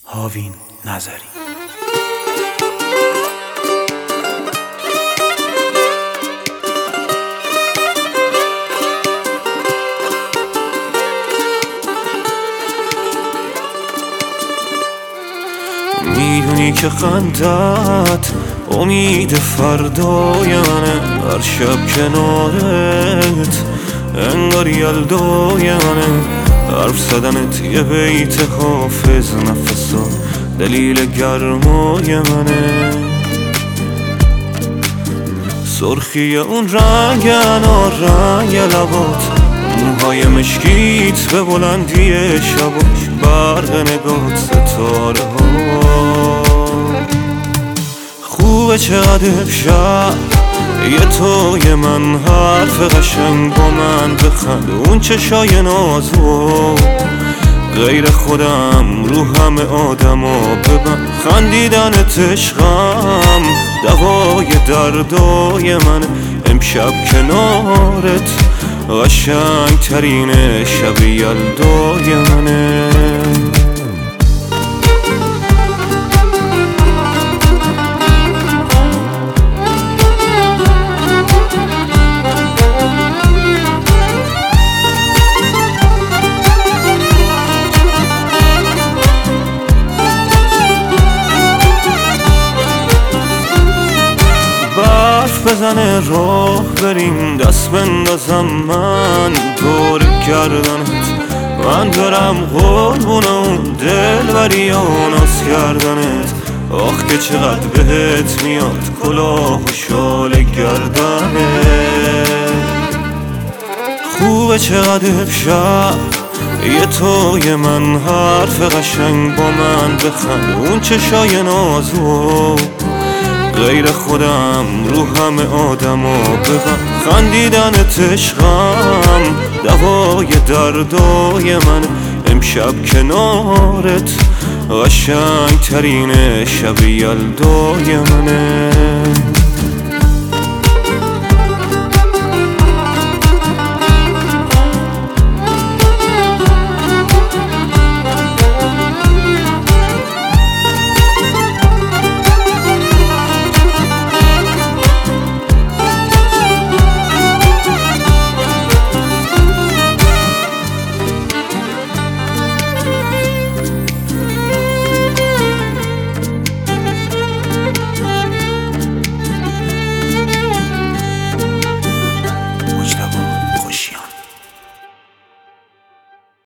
هاوین نظری. میدونی که خندت امید فردای منه، هر شب کنارت انگار یلدای منه، حرف زدنت یه بیت حافظ نفسا دلیل گرمای منه، سرخی اون رنگ انار رنگ لبات، موهای مشکیت به بلندی شباش، برق نگات ستاره ها خوبه چقدر امشب یه توی من حرف قشنگ با من بخند، اون چشای نازو غیر خودم رو همه آدما ببند، خندیدنت عشقم دوای دردای من، امشب کنارت قشنگ ترین شب یلدای منه. بزنه راه بریم، دست بندازم من دور گردنت، من دارم قربون اون دلبری و ناز کردنت، آخ که چقدر بهت میاد کلاه و شال گردنت، خوبه چقدر امشب یه توی من حرف قشنگ با من بخند، اون چشای نازو غیر خودم رو همه آدما ببند، خندیدنت عشقم دوای دردای من، امشب کنارت قشنگ ترین شب یلدای منه.